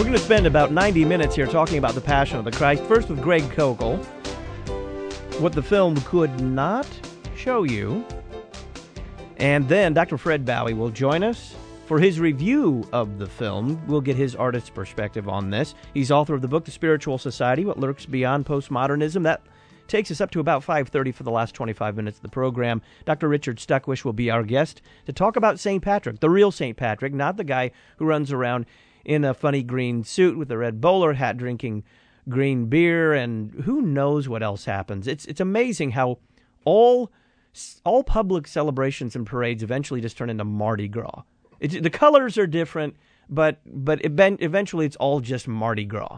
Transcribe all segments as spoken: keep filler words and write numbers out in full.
We're going to spend about ninety minutes here talking about the Passion of the Christ. First with Greg Koukl, what the film could not show you. And then Doctor Fred Bowie will join us for his review of the film. We'll get his artist's perspective on this. He's author of the book, The Spiritual Society, What Lurks Beyond Postmodernism. That takes us up to about five thirty for the last twenty-five minutes of the program. Doctor Richard Stuckwish will be our guest to talk about Saint Patrick, the real Saint Patrick, not the guy who runs around in a funny green suit with a red bowler hat drinking green beer, and who knows what else happens. It's it's amazing how all all public celebrations and parades eventually just turn into Mardi Gras. It's, the colors are different, but but event, eventually it's all just Mardi Gras.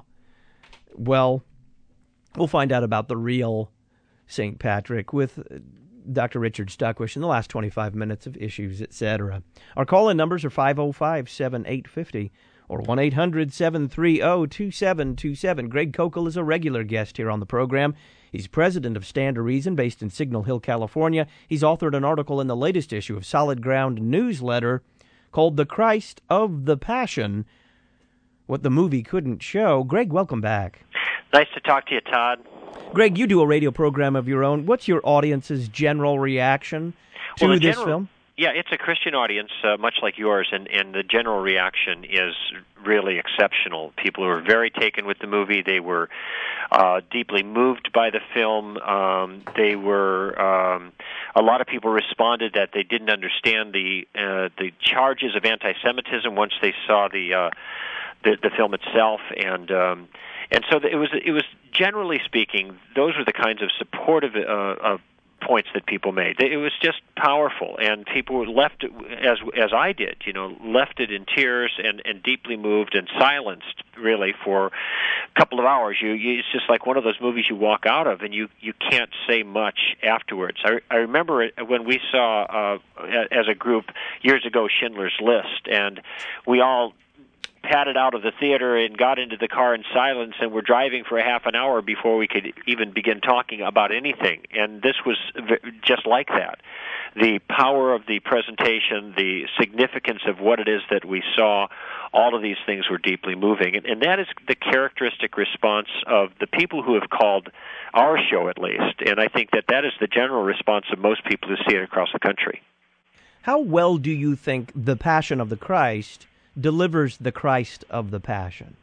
Well, we'll find out about the real Saint Patrick with Doctor Richard Stuckwish in the last twenty-five minutes of Issues, et cetera. Our call-in numbers are five oh five, seven eight five oh or one eight hundred, seven three zero, two seven two seven. Greg Koukl is a regular guest here on the program. He's president of Stand to Reason, based in Signal Hill, California. He's authored an article in the latest issue of Solid Ground newsletter called The Christ of the Passion, What the Movie Couldn't Show. Greg, welcome back. Nice to talk to you, Todd. Greg, you do a radio program of your own. What's your audience's general reaction to well, this general, film? Yeah, it's a Christian audience, uh, much like yours, and, and the general reaction is really exceptional. People were very taken with the movie. They were uh, deeply moved by the film. Um, they were um, a lot of people responded that they didn't understand the uh, the charges of anti-Semitism once they saw the uh, the, the film itself, and um, and so it was it was generally speaking, those were the kinds of supportive uh, of points that people made. It was just powerful, and people were left, as as I did, you know, left it in tears and, and deeply moved and silenced, really, for a couple of hours. You, you, it's just like one of those movies you walk out of, and you, you can't say much afterwards. I, I remember it when we saw, uh, as a group, years ago, Schindler's List, and we all padded out of the theater and got into the car in silence, and were driving for a half an hour before we could even begin talking about anything. And this was just like that. The power of the presentation, the significance of what it is that we saw, all of these things were deeply moving. And, and that is the characteristic response of the people who have called our show, at least. And I think that that is the general response of most people who see it across the country. How well do you think The Passion of the Christ delivers the Christ of the Passion?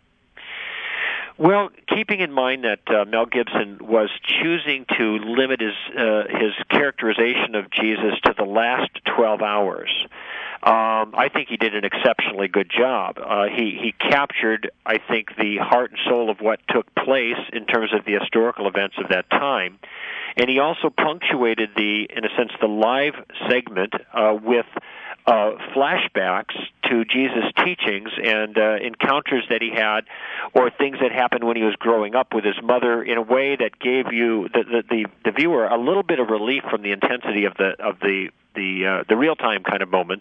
Well, keeping in mind that uh, Mel Gibson was choosing to limit his uh, his characterization of Jesus to the last twelve hours, um, I think he did an exceptionally good job. Uh, he he captured, I think, the heart and soul of what took place in terms of the historical events of that time, and he also punctuated the, in a sense, the live segment uh, with Uh, flashbacks to Jesus' teachings and uh, encounters that he had, or things that happened when he was growing up with his mother, in a way that gave you the the, the, the viewer a little bit of relief from the intensity of the of the the uh, the real time kind of moments,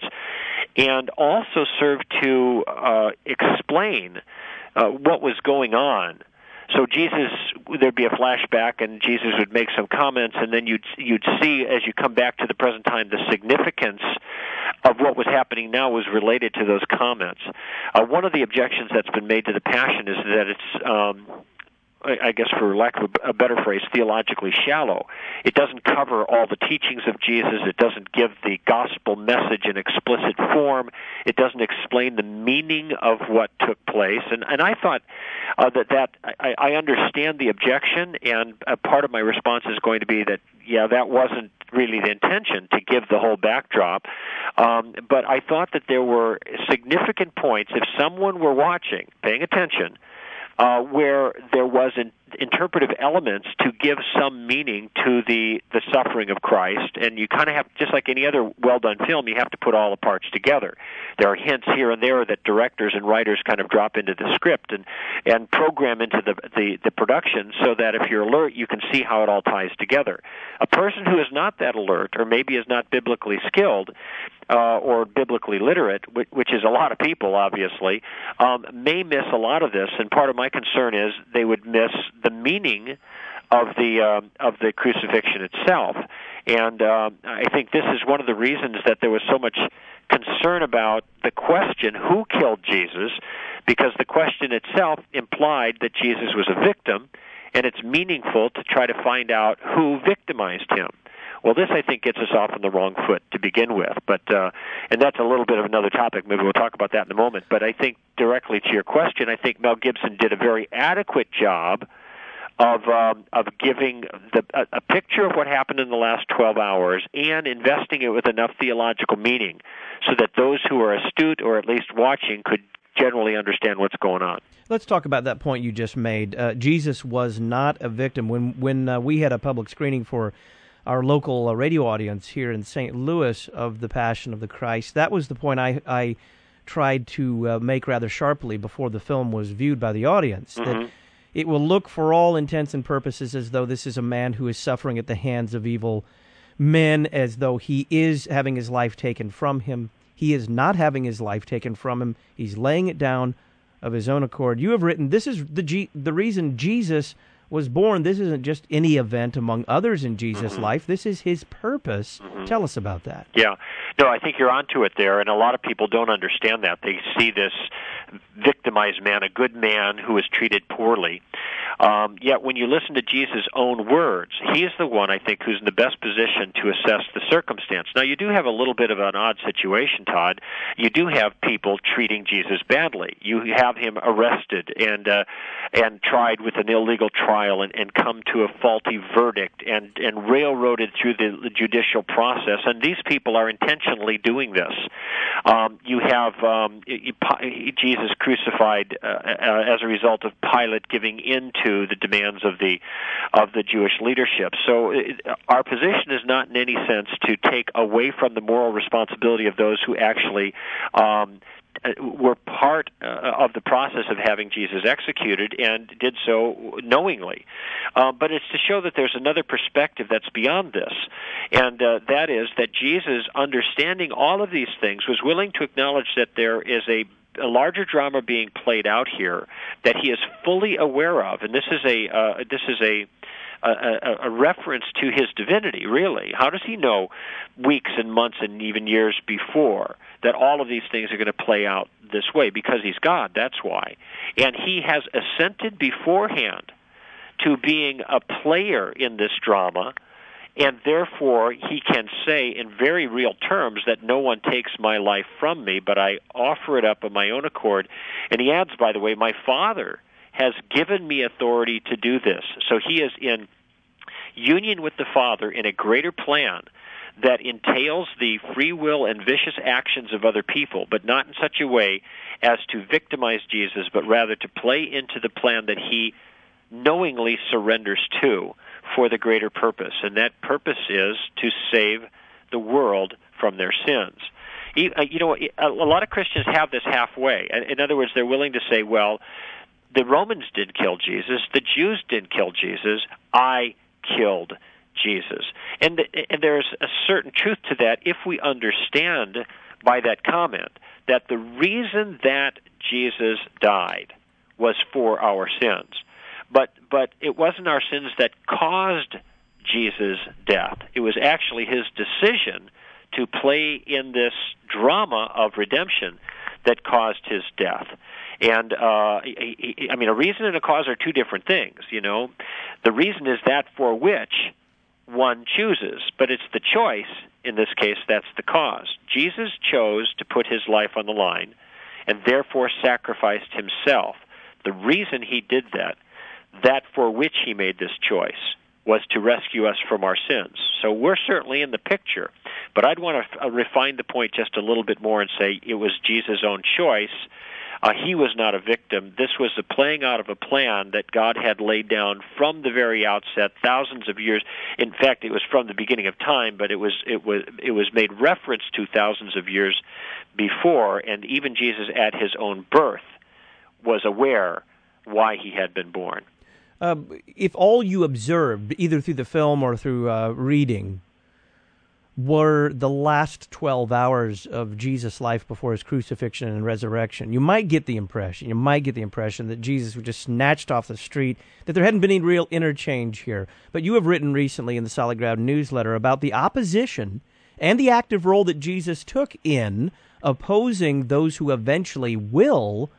and also served to uh, explain uh, what was going on. So Jesus, there'd be a flashback, and Jesus would make some comments, and then you'd you'd see, as you come back to the present time, the significance of what was happening now was related to those comments. Uh, one of the objections that's been made to the Passion is that it's, um, I guess for lack of a better phrase, theologically shallow. It doesn't cover all the teachings of Jesus. It doesn't give the gospel message in explicit form. It doesn't explain the meaning of what took place. And, and I thought uh, that, that I, I understand the objection, and a part of my response is going to be that, yeah, that wasn't really the intention, to give the whole backdrop. Um, but I thought that there were significant points, if someone were watching, paying attention, Uh, where there was an interpretive elements to give some meaning to the, the suffering of Christ, and you kind of have, just like any other well-done film, you have to put all the parts together. There are hints here and there that directors and writers kind of drop into the script and, and program into the, the, the production, so that if you're alert, you can see how it all ties together. A person who is not that alert, or maybe is not biblically skilled, Uh, or biblically literate, which, which is a lot of people, obviously, um, may miss a lot of this. And part of my concern is they would miss the meaning of the um, of the crucifixion itself. And um, I think this is one of the reasons that there was so much concern about the question, who killed Jesus? because the question itself implied that Jesus was a victim, and it's meaningful to try to find out who victimized him. Well, this, I think, gets us off on the wrong foot to begin with, but uh, and that's a little bit of another topic. Maybe we'll talk about that in a moment. But I think directly to your question, I think Mel Gibson did a very adequate job of um, of giving the, a, a picture of what happened in the last twelve hours and investing it with enough theological meaning so that those who are astute or at least watching could generally understand what's going on. Let's talk about that point you just made. Uh, Jesus was not a victim. When when uh, we had a public screening for our local uh, radio audience here in Saint Louis of The Passion of the Christ, that was the point I, I tried to uh, make rather sharply before the film was viewed by the audience, mm-hmm. that it will look for all intents and purposes as though this is a man who is suffering at the hands of evil men, as though he is having his life taken from him. He is not having his life taken from him. He's laying it down of his own accord. You have written, this is the G- the reason Jesus was born. This isn't just any event among others in Jesus' mm-hmm. life. This is his purpose. Mm-hmm. Tell us about that. Yeah. No, I think you're onto it there, and a lot of people don't understand that. They see this victimized man, a good man who is treated poorly. Um, yet when you listen to Jesus' own words, he's the one, I think, who's in the best position to assess the circumstance. Now, you do have a little bit of an odd situation, Todd. You do have people treating Jesus badly. You have him arrested and uh, and tried with an illegal trial and, and come to a faulty verdict and, and railroaded through the judicial process. And these people are intentionally doing this. Um, you have um, Jesus crucified uh, as a result of Pilate giving in to the demands of the of the Jewish leadership. So it, our position is not in any sense to take away from the moral responsibility of those who actually um, were part uh, of the process of having Jesus executed and did so knowingly. Uh, but it's to show that there's another perspective that's beyond this, and uh, that is that Jesus, understanding all of these things, was willing to acknowledge that there is a a larger drama being played out here that he is fully aware of, and this is a uh, this is a, a a reference to his divinity. Really, how does he know weeks and months and even years before that all of these things are going to play out this way? Because he's God. That's why, and he has assented beforehand to being a player in this drama. And therefore, he can say in very real terms that no one takes my life from me, but I offer it up of my own accord. And he adds, by the way, my Father has given me authority to do this. So he is in union with the Father in a greater plan that entails the free will and vicious actions of other people, but not in such a way as to victimize Jesus, but rather to play into the plan that he knowingly surrenders to for the greater purpose, and that purpose is to save the world from their sins. You know, a lot of Christians have this halfway. In other words, they're willing to say, well, the Romans did kill Jesus, the Jews did kill Jesus, I killed Jesus. And, and there's a certain truth to that if we understand by that comment that the reason that Jesus died was for our sins. But but it wasn't our sins that caused Jesus' death. It was actually his decision to play in this drama of redemption that caused his death. And, uh, I mean, a reason and a cause are two different things, you know. The reason is that for which one chooses, but it's the choice, in this case, that's the cause. Jesus chose to put his life on the line and therefore sacrificed himself. The reason he did that, that for which he made this choice, was to rescue us from our sins. So we're certainly in the picture, but I'd want to refine the point just a little bit more and say it was Jesus' own choice. Uh, he was not a victim. This was the playing out of a plan that God had laid down from the very outset, thousands of years. In fact, it was from the beginning of time, but it was it was it was made reference to thousands of years before, and even Jesus at his own birth was aware why he had been born. Uh, if all you observed, either through the film or through uh, reading, were the last twelve hours of Jesus' life before his crucifixion and resurrection, you might get the impression, you might get the impression that Jesus was just snatched off the street, that there hadn't been any real interchange here. But you have written recently in the Solid Ground newsletter about the opposition and the active role that Jesus took in opposing those who eventually will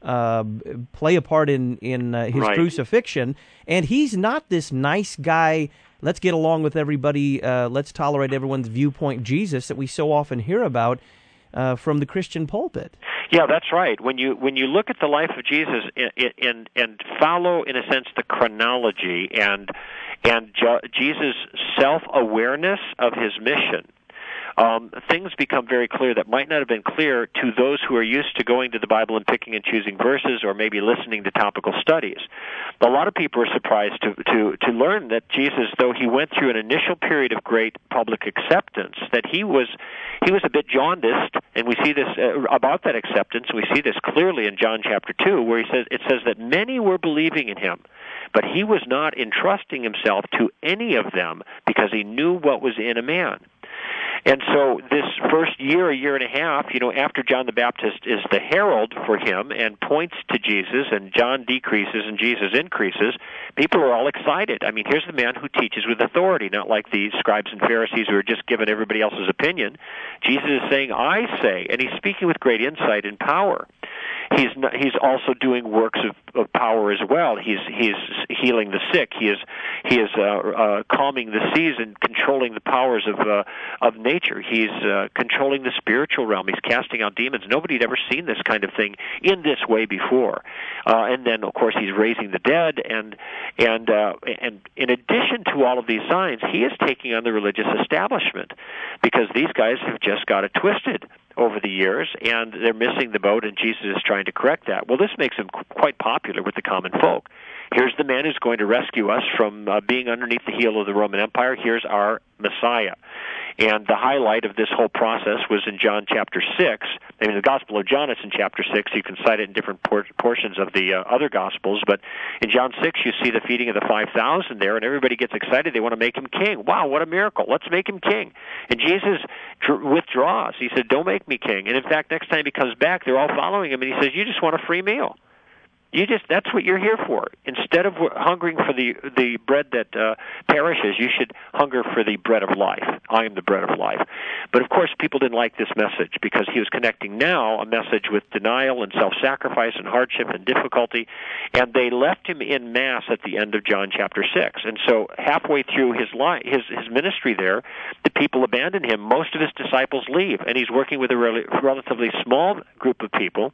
uh, play a part in in uh, his right. crucifixion, and he's not this nice guy. Let's get along with everybody. Uh, let's tolerate everyone's viewpoint. Jesus that we so often hear about uh, from the Christian pulpit. Yeah, that's right. When you when you look at the life of Jesus and and, and follow, in a sense, the chronology and and ju- Jesus' self-awareness of his mission, um, things become very clear that might not have been clear to those who are used to going to the Bible and picking and choosing verses, or maybe listening to topical studies. A lot of people are surprised to, to, to learn that Jesus, though he went through an initial period of great public acceptance, that he was he was a bit jaundiced, and we see this uh, about that acceptance. We see this clearly in John chapter two, where he says it says that many were believing in him, but he was not entrusting himself to any of them because he knew what was in a man. And so this first year, a year and a half, you know, after John the Baptist is the herald for him and points to Jesus, and John decreases and Jesus increases, people are all excited. I mean, here's the man who teaches with authority, not like the scribes and Pharisees who are just giving everybody else's opinion. Jesus is saying, I say, and he's speaking with great insight and power. He's not, he's also doing works of, of power as well. He's he's healing the sick. He is he is uh, uh, calming the seas and controlling the powers of uh, of nature. He's uh, controlling the spiritual realm. He's casting out demons. Nobody had ever seen this kind of thing in this way before. Uh, and then, of course, he's raising the dead. And and uh, and in addition to all of these signs, he is taking on the religious establishment, because these guys have just got it twisted over the years, and they're missing the boat, and Jesus is trying to correct that. Well, this makes him qu- quite popular with the common folk. Here's the man who's going to rescue us from uh, being underneath the heel of the Roman Empire. Here's our Messiah. And the highlight of this whole process was in John chapter six. I mean, the Gospel of John is in chapter six. You can cite it in different por- portions of the uh, other Gospels. But in John six, you see the feeding of the five thousand there, and everybody gets excited. They want to make him king. Wow, what a miracle. Let's make him king. And Jesus dr- withdraws. He said, don't make me king. And in fact, next time he comes back, they're all following him, and he says, you just want a free meal. You just that's what you're here for. Instead of hungering for the the bread that uh, perishes, you should hunger for the bread of life. I am the bread of life. But of course, people didn't like this message, because he was connecting now a message with denial and self-sacrifice and hardship and difficulty, and they left him in mass at the end of John chapter six. And so halfway through his life, his his ministry there, the people abandon him. Most of his disciples leave, and he's working with a rel- relatively small group of people,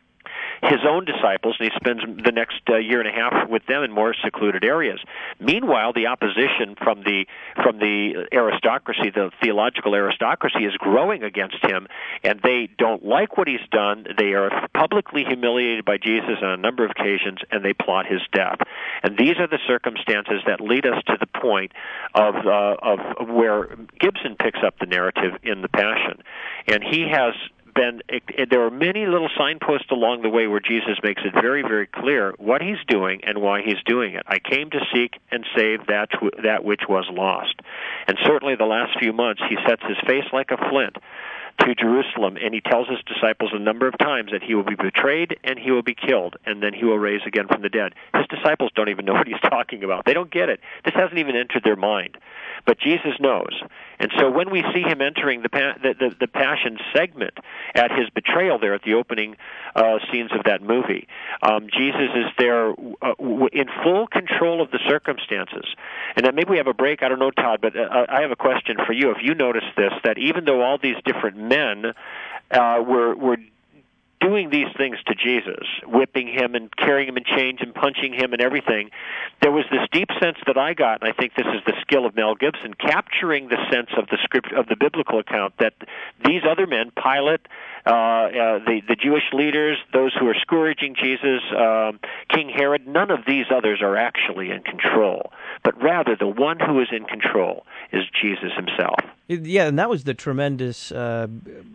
his own disciples, and he spends the next uh, year and a half with them in more secluded areas. Meanwhile, the opposition from the from the aristocracy, the theological aristocracy, is growing against him, and they don't like what he's done. They are publicly humiliated by Jesus on a number of occasions, and they plot his death. And these are the circumstances that lead us to the point of uh, of where Gibson picks up the narrative in The Passion, and he has been, there are many little signposts along the way where Jesus makes it very, very clear what he's doing and why he's doing it. I came to seek and save that that which was lost. And certainly the last few months, he sets his face like a flint to Jerusalem, and he tells his disciples a number of times that he will be betrayed and he will be killed, and then he will rise again from the dead. His disciples don't even know what he's talking about. They don't get it. This hasn't even entered their mind. But Jesus knows. And so when we see him entering the pa- the, the, the Passion segment at his betrayal there at the opening uh, scenes of that movie, um, Jesus is there uh, w- in full control of the circumstances. And then maybe we have a break. I don't know, Todd, but uh, I have a question for you. If you notice this, that even though all these different men uh, were were doing these things to Jesus, whipping him and carrying him in chains and punching him and everything, there was this deep sense that I got, and I think this is the skill of Mel Gibson, capturing the sense of the script of the biblical account that these other men, Pilate, uh, uh, the the Jewish leaders, those who are scourging Jesus, um, King Herod, none of these others are actually in control, but rather the one who is in control is Jesus himself. Yeah, and that was the tremendous Uh...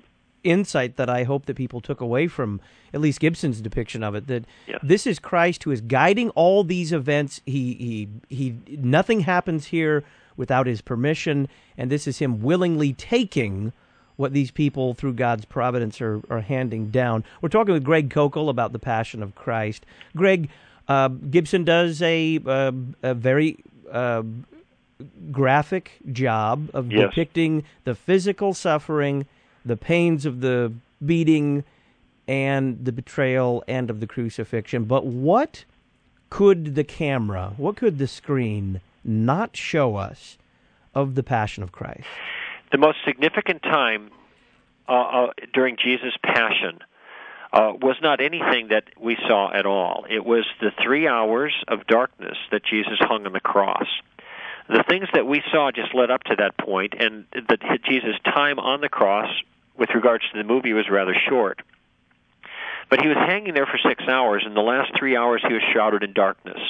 insight that I hope that people took away from at least Gibson's depiction of it, that yeah. this is Christ who is guiding all these events. He he he nothing happens here without his permission, and this is him willingly taking what these people through God's providence are, are handing down. We're talking with Greg Koukl about the Passion of Christ. Greg, uh, Gibson does a uh, a very uh, graphic job of yes. depicting the physical suffering, the pains of the beating, and the betrayal and of the crucifixion. But what could the camera, what could the screen not show us of the Passion of Christ? The most significant time uh, uh, during Jesus' Passion uh, was not anything that we saw at all. It was the three hours of darkness that Jesus hung on the cross. The things that we saw just led up to that point, and that Jesus' time on the cross, with regards to the movie, was rather short. But he was hanging there for six hours, and the last three hours he was shrouded in darkness.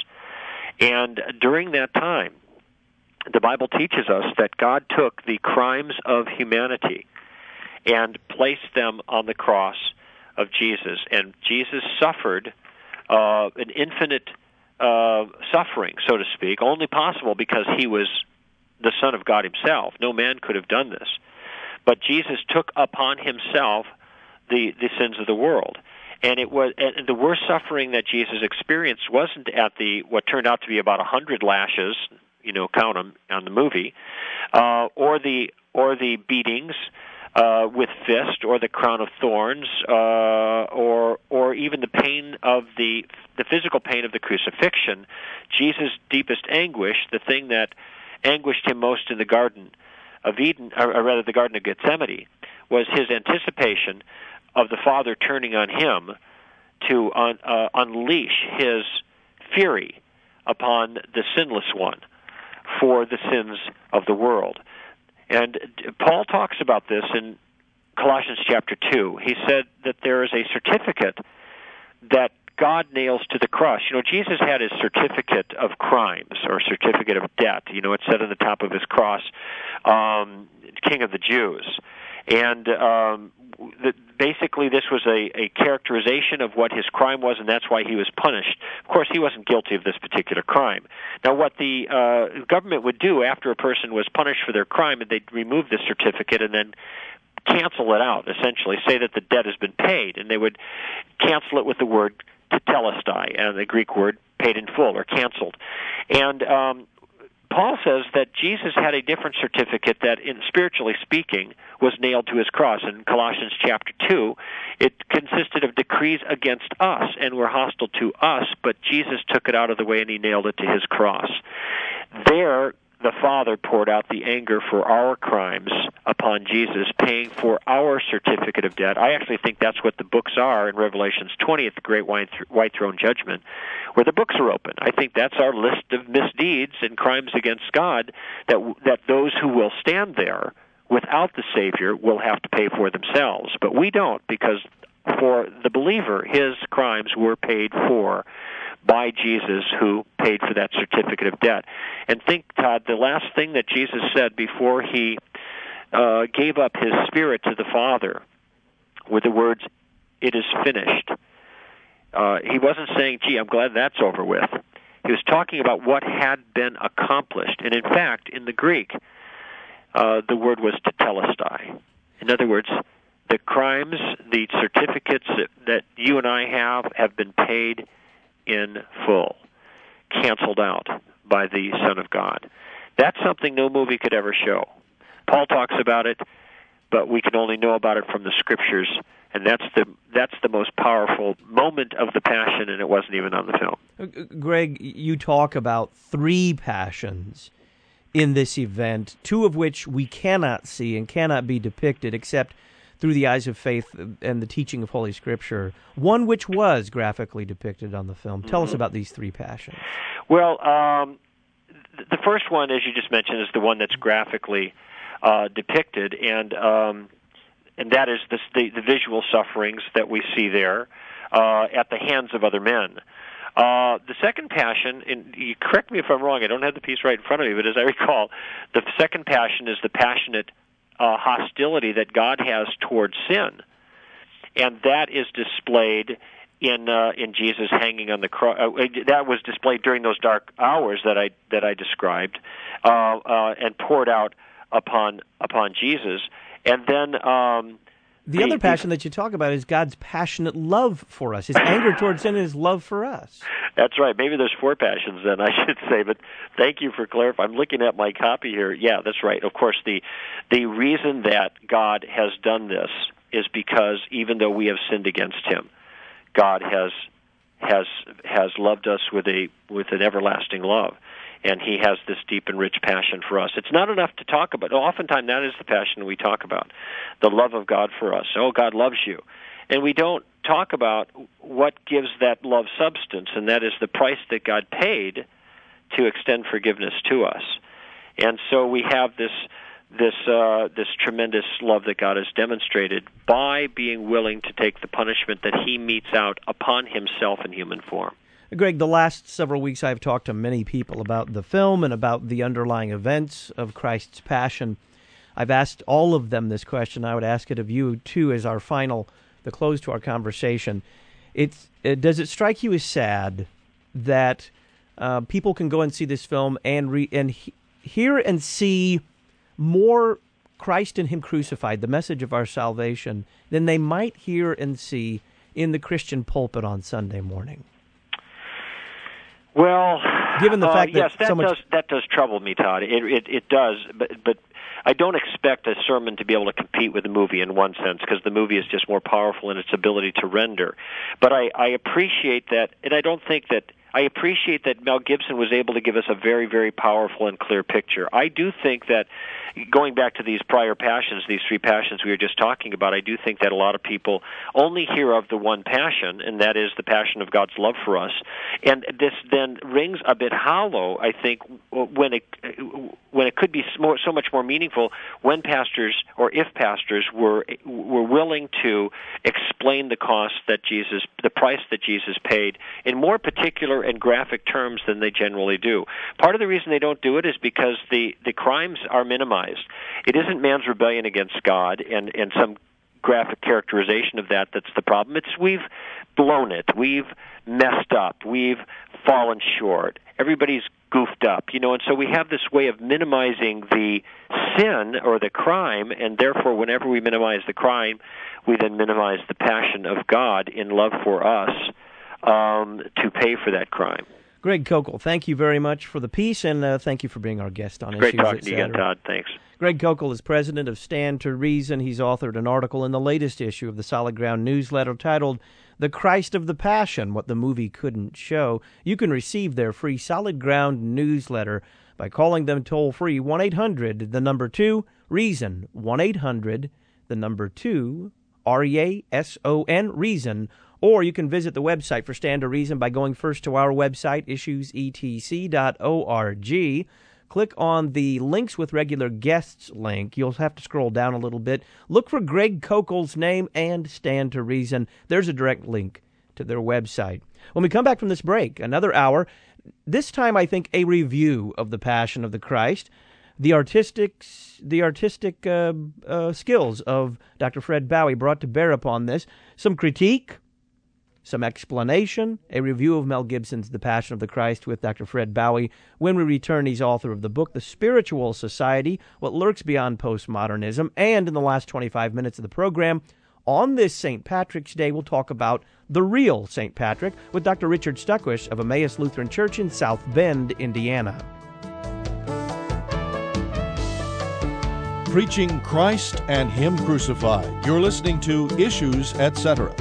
And during that time, the Bible teaches us that God took the crimes of humanity and placed them on the cross of Jesus. And Jesus suffered uh, an infinite uh, suffering, so to speak, only possible because he was the Son of God himself. No man could have done this. But Jesus took upon himself the, the sins of the world. And it was and the worst suffering that Jesus experienced wasn't at the what turned out to be about a hundred lashes, you know, count them on the movie, uh, or the or the beatings uh, with fist, or the crown of thorns, uh, or or even the pain of the the physical pain of the crucifixion. Jesus' deepest anguish, the thing that anguished him most in the Garden of Eden, or, or rather the Garden of Gethsemane, was his anticipation of the Father turning on him to un, uh, unleash his fury upon the sinless one for the sins of the world. And Paul talks about this in Colossians chapter two. He said that there is a certificate that God nails to the cross. You know, Jesus had his certificate of crimes, or certificate of debt. You know, it said on the top of his cross, um, King of the Jews. And um, the, basically this was a, a characterization of what his crime was, and that's why he was punished. Of course, he wasn't guilty of this particular crime. Now, what the uh, government would do after a person was punished for their crime, they'd remove this certificate and then cancel it out, essentially, say that the debt has been paid, and they would cancel it with the word tetelestai, and the Greek word paid in full, or canceled. And um, Paul says that Jesus had a different certificate that, in spiritually speaking, was nailed to his cross. In Colossians chapter two, it consisted of decrees against us and were hostile to us, but Jesus took it out of the way and he nailed it to his cross. There, the Father poured out the anger for our crimes upon Jesus, paying for our certificate of debt. I actually think that's what the books are in Revelations twenty at the Great White Throne Judgment, where the books are open. I think that's our list of misdeeds and crimes against God that that those who will stand there without the Savior will have to pay for themselves. But we don't, because for the believer, his crimes were paid for by Jesus, who paid for that certificate of debt. And think, Todd, the last thing that Jesus said before he uh, gave up his spirit to the Father were the words, "It is finished." Uh, he wasn't saying, gee, I'm glad that's over with. He was talking about what had been accomplished. And in fact, in the Greek, uh, the word was tetelestai. In other words, the crimes, the certificates that, that you and I have, have been paid in full, canceled out by the Son of God. That's something no movie could ever show. Paul talks about it, but we can only know about it from the Scriptures, and that's the that's the most powerful moment of the Passion, and it wasn't even on the film. Greg, you talk about three passions in this event, two of which we cannot see and cannot be depicted except through the eyes of faith and the teaching of Holy Scripture, one which was graphically depicted on the film. Tell mm-hmm. us about these three passions. Well, um, the first one, as you just mentioned, is the one that's graphically uh, depicted, and um, and that is the, the, the visual sufferings that we see there uh, at the hands of other men. Uh, the second passion, and you correct me if I'm wrong, I don't have the piece right in front of me, but as I recall, the second passion is the passionate Uh, hostility that God has towards sin, and that is displayed in uh, in Jesus hanging on the cross. Uh, that was displayed during those dark hours that I that I described, uh, uh, and poured out upon upon Jesus. And then um, the, the other passion the, that you talk about is God's passionate love for us, His anger towards sin, and His love for us. That's right. Maybe there's four passions then, I should say, but thank you for clarifying. I'm looking at my copy here. Yeah, that's right. Of course, the the reason that God has done this is because even though we have sinned against him, God has has has loved us with a with an everlasting love, and he has this deep and rich passion for us. It's not enough to talk about. Oftentimes that is the passion we talk about, the love of God for us. Oh, God loves you. And we don't talk about what gives that love substance, and that is the price that God paid to extend forgiveness to us. And so we have this this uh, this tremendous love that God has demonstrated by being willing to take the punishment that he metes out upon himself in human form. Greg, the last several weeks I've talked to many people about the film and about the underlying events of Christ's Passion. I've asked all of them this question. I would ask it of you, too, as our final, the close to our conversation. It's, it, does it strike you as sad that uh, people can go and see this film and, re, and he, hear and see more Christ and him crucified, the message of our salvation, than they might hear and see in the Christian pulpit on Sunday morning? Well, given the uh, fact that yes, that so much... does that does trouble me, Todd. It it, it does, but but I don't expect a sermon to be able to compete with the movie in one sense, because the movie is just more powerful in its ability to render. But I, I appreciate that, and I don't think that I appreciate that Mel Gibson was able to give us a very, very powerful and clear picture. I do think that, going back to these prior passions, these three passions we were just talking about, I do think that a lot of people only hear of the one passion, and that is the passion of God's love for us. And this then rings a bit hollow, I think, when it when it could be more, so much more meaningful when pastors, or if pastors, were were willing to explain the cost that Jesus, the price that Jesus paid, in more particular and graphic terms than they generally do. Part of the reason they don't do it is because the, the crimes are minimized. It isn't man's rebellion against God and, and some graphic characterization of that that's the problem. It's we've blown it. We've messed up. We've fallen short. Everybody's goofed up, you know, and so we have this way of minimizing the sin or the crime, and therefore whenever we minimize the crime, we then minimize the passion of God in love for us um, to pay for that crime. Greg Koukl, thank you very much for the piece, and uh, thank you for being our guest on It's Issues, great talking to you again, Todd. Thanks. Greg Koukl is president of Stand to Reason. He's authored an article in the latest issue of the Solid Ground newsletter titled The Christ of the Passion, What the Movie Couldn't Show. You can receive their free Solid Ground newsletter by calling them toll-free, one eight hundred, the number two, REASON, one eight hundred, the number two, R E A S O N, REASON. Or you can visit the website for Stand to Reason by going first to our website, issues e t c dot org. Click on the Links with Regular Guests link. You'll have to scroll down a little bit. Look for Greg Koukl's name and Stand to Reason. There's a direct link to their website. When we come back from this break, another hour, this time I think a review of the Passion of the Christ, the artistic, the artistic uh, uh, skills of Doctor Fred Bowie brought to bear upon this, some critique, some explanation, a review of Mel Gibson's The Passion of the Christ with Doctor Fred Bowie. When we return, he's author of the book, The Spiritual Society, What Lurks Beyond Postmodernism. And in the last twenty-five minutes of the program, on this Saint Patrick's Day, we'll talk about the real Saint Patrick with Doctor Richard Stuckwish of Emmaus Lutheran Church in South Bend, Indiana. Preaching Christ and Him crucified. You're listening to Issues, et cetera.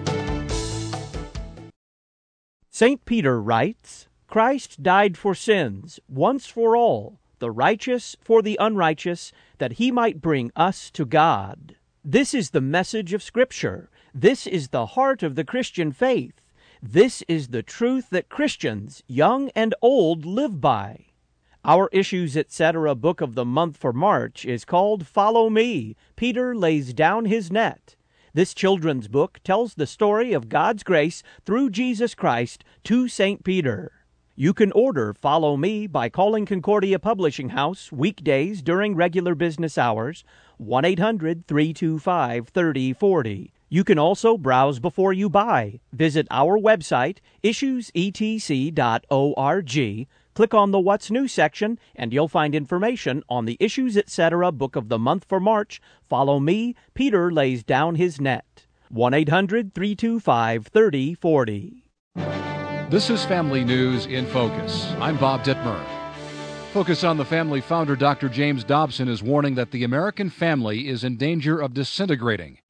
Saint Peter writes, Christ died for sins, once for all, the righteous for the unrighteous, that he might bring us to God. This is the message of Scripture. This is the heart of the Christian faith. This is the truth that Christians, young and old, live by. Our Issues, et cetera book of the month for March is called Follow Me, Peter Lays Down His Net. This children's book tells the story of God's grace through Jesus Christ to Saint Peter. You can order Follow Me by calling Concordia Publishing House weekdays during regular business hours, one eight hundred, three two five, three oh four oh. You can also browse before you buy. Visit our website, issues e t c dot org. Click on the What's New section, and you'll find information on the Issues, et cetera book of the month for March. Follow Me, Peter Lays Down His Net. one eight hundred, three two five, three oh four oh. This is Family News in Focus. I'm Bob Dittmer. Focus on the Family founder Doctor James Dobson is warning that the American family is in danger of disintegrating.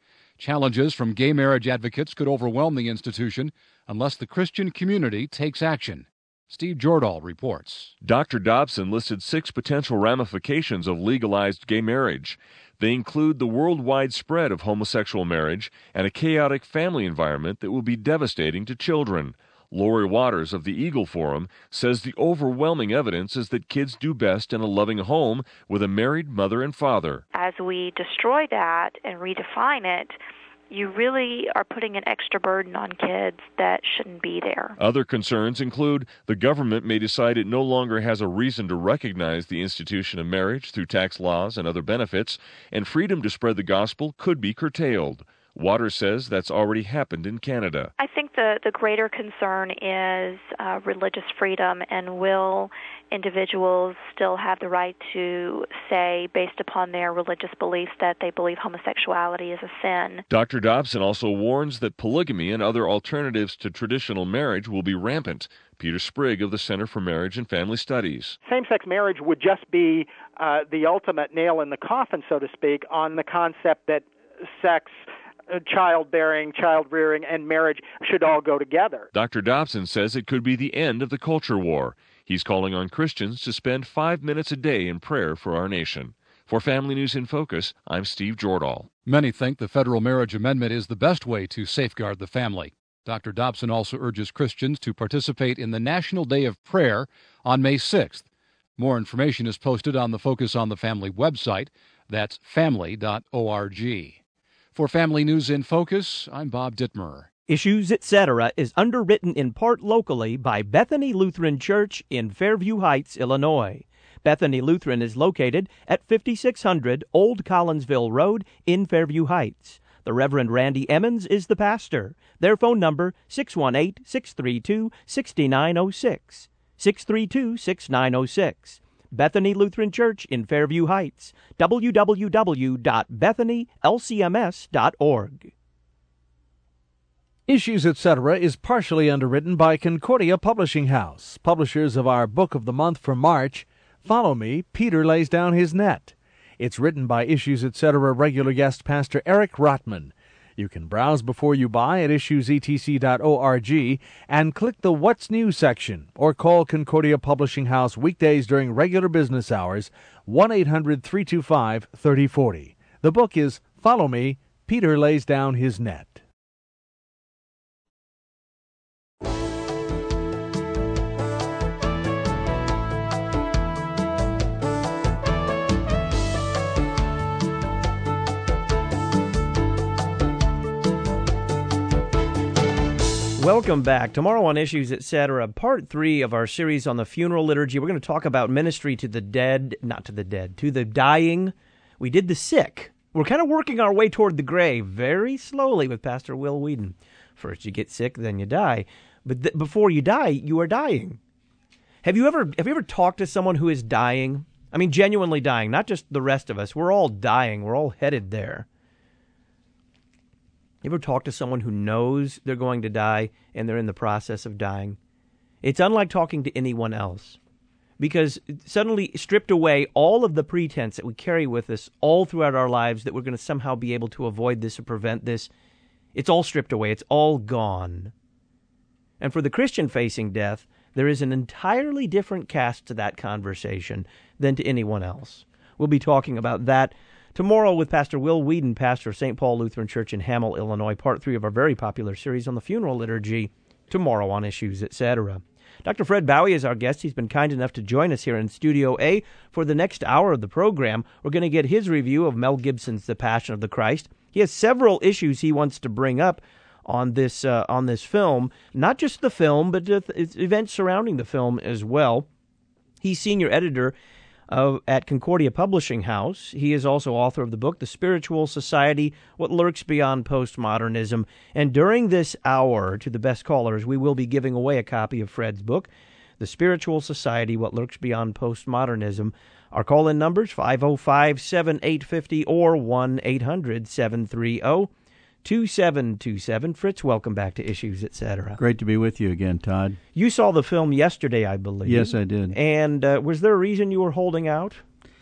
Challenges from gay marriage advocates could overwhelm the institution unless the Christian community takes action. Steve Jordahl reports. Doctor Dobson listed six potential ramifications of legalized gay marriage. They include the worldwide spread of homosexual marriage and a chaotic family environment that will be devastating to children. Lori Waters of the Eagle Forum says the overwhelming evidence is that kids do best in a loving home with a married mother and father. As we destroy that and redefine it, you really are putting an extra burden on kids that shouldn't be there. Other concerns include the government may decide it no longer has a reason to recognize the institution of marriage through tax laws and other benefits, and freedom to spread the gospel could be curtailed. Waters says that's already happened in Canada. I think the, the greater concern is uh, religious freedom, and will individuals still have the right to say, based upon their religious beliefs, that they believe homosexuality is a sin. Doctor Dobson also warns that polygamy and other alternatives to traditional marriage will be rampant. Peter Sprigg of the Center for Marriage and Family Studies. Same-sex marriage would just be uh, the ultimate nail in the coffin, so to speak, on the concept that sex, childbearing, child-rearing, and marriage should all go together. Doctor Dobson says it could be the end of the culture war. He's calling on Christians to spend five minutes a day in prayer for our nation. For Family News in Focus, I'm Steve Jordahl. Many think the federal marriage amendment is the best way to safeguard the family. Doctor Dobson also urges Christians to participate in the National Day of Prayer on May sixth. More information is posted on the Focus on the Family website. That's family dot org. For Family News in Focus, I'm Bob Dittmer. Issues, et cetera is underwritten in part locally by Bethany Lutheran Church in Fairview Heights, Illinois. Bethany Lutheran is located at fifty-six hundred Old Collinsville Road in Fairview Heights. The Reverend Randy Emmons is the pastor. Their phone number, six one eight, six three two, six nine zero six, six three two, six nine zero six. Bethany Lutheran Church in Fairview Heights, w w w dot bethany l c m s dot org. Issues, et cetera is partially underwritten by Concordia Publishing House, publishers of our Book of the Month for March, Follow Me, Peter Lays Down His Net. It's written by Issues, et cetera regular guest pastor Eric Rotman. You can browse before you buy at issues e t c dot org and click the What's New section, or call Concordia Publishing House weekdays during regular business hours, one eight hundred, three two five, three zero four zero. The book is Follow Me, Peter Lays Down His Net. Welcome back. Tomorrow on Issues, et cetera, part three of our series on the funeral liturgy. We're going to talk about ministry to the dead, not to the dead, to the dying. We did the sick. We're kind of working our way toward the grave very slowly with Pastor Will Whedon. First you get sick, then you die. But th- before you die, you are dying. Have you ever have you ever talked to someone who is dying? I mean, genuinely dying, not just the rest of us. We're all dying. We're all headed there. You ever talk to someone who knows they're going to die and they're in the process of dying? It's unlike talking to anyone else, because suddenly stripped away all of the pretense that we carry with us all throughout our lives that we're going to somehow be able to avoid this or prevent this. It's all stripped away. It's all gone. And for the Christian facing death, there is an entirely different cast to that conversation than to anyone else. We'll be talking about that tomorrow with Pastor Will Whedon, pastor of Saint Paul Lutheran Church in Hamel, Illinois, part three of our very popular series on the funeral liturgy, tomorrow on Issues, et cetera. Doctor Fred Bowie is our guest. He's been kind enough to join us here in Studio A for the next hour of the program. We're going to get his review of Mel Gibson's The Passion of the Christ. He has several issues he wants to bring up on this uh, on this film, not just the film, but uh, events surrounding the film as well. He's senior editor Uh, at Concordia Publishing House. He is also author of the book, The Spiritual Society, What Lurks Beyond Postmodernism. And during this hour, to the best callers, we will be giving away a copy of Fred's book, The Spiritual Society, What Lurks Beyond Postmodernism. Our call-in numbers, five oh five, seven eight five oh or one eight hundred, seven three zero, two seven two seven. Fritz, welcome back to Issues, et cetera. Great to be with you again, Todd. You saw the film yesterday, I believe. Yes, I did. And uh, was there a reason you were holding out?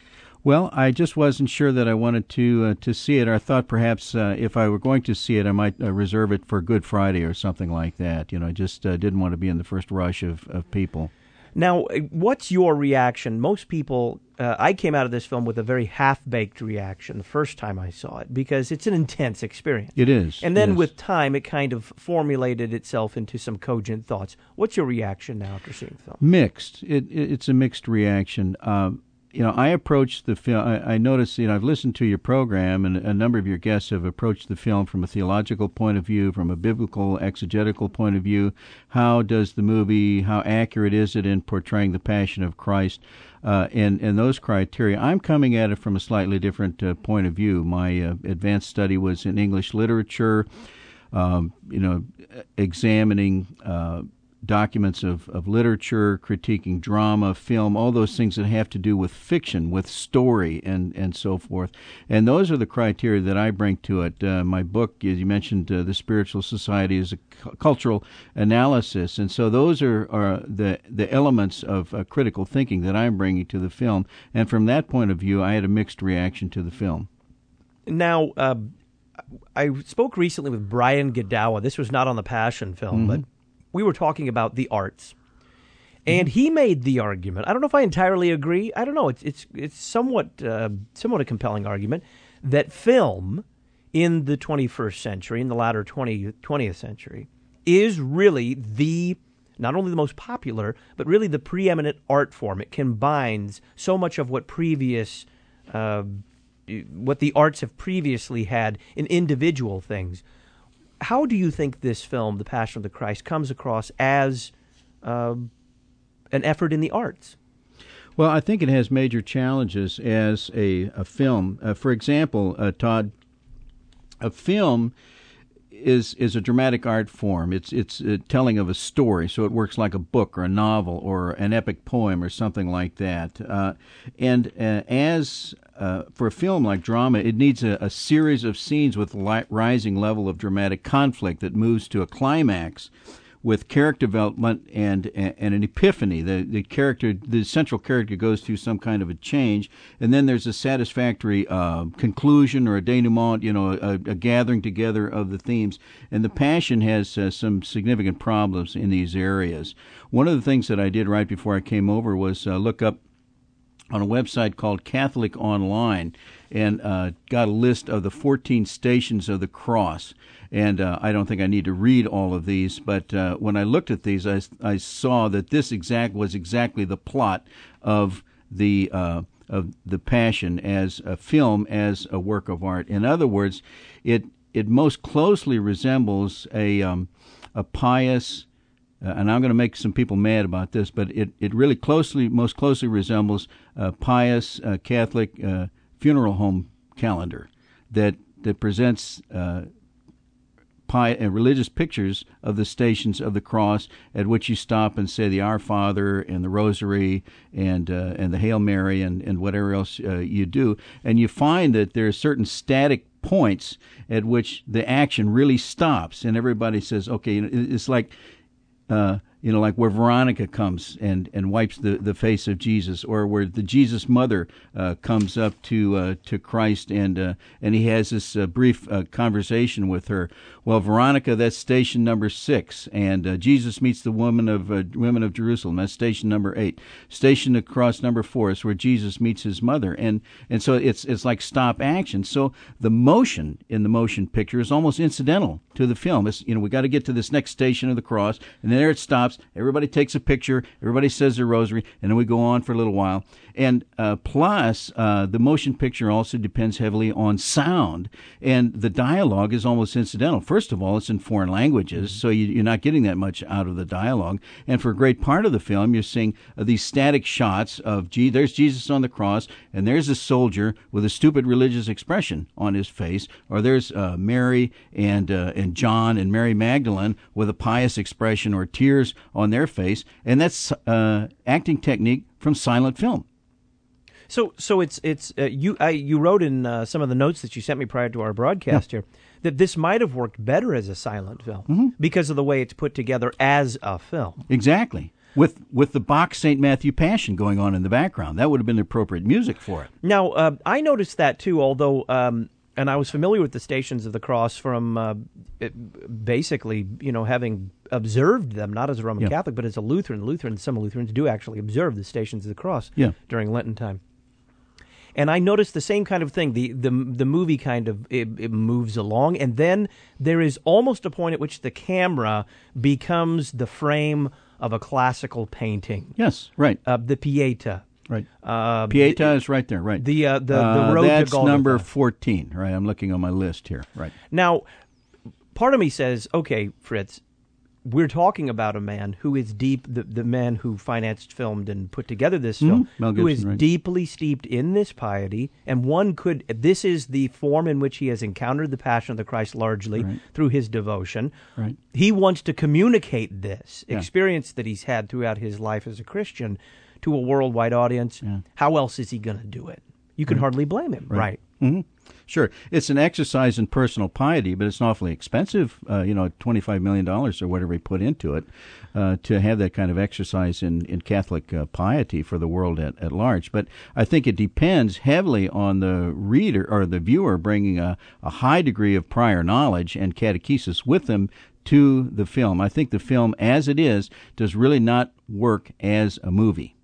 Well, I just wasn't sure that I wanted to uh, to see it. I thought perhaps uh, if I were going to see it, I might uh, reserve it for Good Friday or something like that. You know, I just uh, didn't want to be in the first rush of, of people. Now, what's your reaction? Most people, uh, I came out of this film with a very half-baked reaction the first time I saw it because it's an intense experience. It is. And then yes. with time, it kind of formulated itself into some cogent thoughts. What's your reaction now after seeing the film? Mixed. It, it, it's a mixed reaction. Um, You know, I approached the film, I, I noticed, you know, I've listened to your program, and a number of your guests have approached the film from a theological point of view, from a biblical, exegetical point of view. How does the movie, how accurate is it in portraying the Passion of Christ, uh, and, and those criteria? I'm coming at it from a slightly different uh, point of view. My uh, advanced study was in English literature, um, you know, examining uh documents of, of literature, critiquing drama, film, all those things that have to do with fiction, with story, and, and so forth. And those are the criteria that I bring to it. Uh, my book, as you mentioned, uh, The Spiritual Society, is a cu- cultural analysis. And so those are, are the, the elements of uh, critical thinking that I'm bringing to the film. And from that point of view, I had a mixed reaction to the film. Now, uh, I spoke recently with Brian Godawa. This was not on the Passion film, mm-hmm. but we were talking about the arts, and he made the argument. I don't know if I entirely agree. I don't know. It's it's it's somewhat uh, somewhat a compelling argument that film in the twenty-first century, in the latter twentieth century, is really the not only the most popular, but really the preeminent art form. It combines so much of what previous uh, what the arts have previously had in individual things. How do you think this film, The Passion of the Christ, comes across as uh, an effort in the arts? Well, I think it has major challenges as a, a film. Uh, for example, uh, Todd, a film is is a dramatic art form. It's it's a telling of a story, so it works like a book or a novel or an epic poem or something like that. Uh, and uh, as uh, for a film like drama, it needs a, a series of scenes with li- rising level of dramatic conflict that moves to a climax, with character development and and an epiphany. The the character, the central character, goes through some kind of a change, and then there's a satisfactory uh, conclusion or a denouement. You know, a, a gathering together of the themes. And The Passion has uh, some significant problems in these areas. One of the things that I did right before I came over was uh, look up on a website called Catholic Online, and uh, got a list of the fourteen Stations of the Cross. And uh, I don't think I need to read all of these, but uh, when I looked at these, I, I saw that this exact was exactly the plot of the uh, of the Passion as a film, as a work of art. In other words, it it most closely resembles a um, a pious. Uh, and I'm going to make some people mad about this, but it, it really closely, most closely resembles a pious uh, Catholic uh, funeral home calendar that that presents uh, pi- uh, religious pictures of the Stations of the Cross, at which you stop and say the Our Father and the Rosary and uh, and the Hail Mary and, and whatever else uh, you do, and you find that there are certain static points at which the action really stops, and everybody says, okay, it's like. Uh, you know, like where Veronica comes and, and wipes the, the face of Jesus, or where the Jesus mother uh, comes up to uh, to Christ and uh, and he has this uh, brief uh, conversation with her. Well, Veronica, that's station number six, and uh, Jesus meets the woman of uh, women of Jerusalem. That's station number eight. Station across number four is where Jesus meets his mother, and and so it's it's like stop action. So the motion in the motion picture is almost incidental to the film. It's, you know, we got to get to this next station of the cross, and then there it stops. Everybody takes a picture. Everybody says their rosary, and then we go on for a little while. And uh, plus, uh, the motion picture also depends heavily on sound, and the dialogue is almost incidental. First of all, it's in foreign languages, so you, you're not getting that much out of the dialogue. And for a great part of the film, you're seeing uh, these static shots of, gee, there's Jesus on the cross, and there's a soldier with a stupid religious expression on his face, or there's uh, Mary and uh, and John and Mary Magdalene with a pious expression or tears on their face, and that's uh, acting technique from silent film. So, so it's it's uh, you. I, you wrote in uh, some of the notes that you sent me prior to our broadcast yeah. here that this might have worked better as a silent film mm-hmm. because of the way it's put together as a film. Exactly. with with the Bach Saint Matthew Passion going on in the background. That would have been the appropriate music for it. Now, uh, I noticed that too, although, um, and I was familiar with the Stations of the Cross from uh, it, basically, you know, having observed them, not as a Roman Yeah. Catholic, but as a Lutheran. Lutheran, some Lutherans do actually observe the Stations of the Cross Yeah. during Lenten time. And I noticed the same kind of thing. The the the movie kind of it, it moves along, and then there is almost a point at which the camera becomes the frame of a classical painting. Yes, right. Uh, the Pieta. Right. Uh, Pieta is right there, right. The uh, the, the Uh, road that's to Golgotha. number fourteen, right? I'm looking on my list here, right. Now, part of me says, okay, Fritz, we're talking about a man who is deep, the, the man who financed, filmed, and put together this film, Mel who is Gibson, right. deeply steeped in this piety, and one could, this is the form in which he has encountered the Passion of the Christ largely Right. through his devotion. Right. He wants to communicate this Yeah. experience that he's had throughout his life as a Christian to a worldwide audience. Yeah. How else is he going to do it? You can hardly blame him, right? hmm Sure. It's an exercise in personal piety, but it's an awfully expensive, uh, you know, twenty-five million dollars or whatever he put into it, uh, to have that kind of exercise in, in Catholic uh, piety for the world at, at large. But I think it depends heavily on the reader or the viewer bringing a, a high degree of prior knowledge and catechesis with them to the film. I think the film, as it is, does really not work as a movie,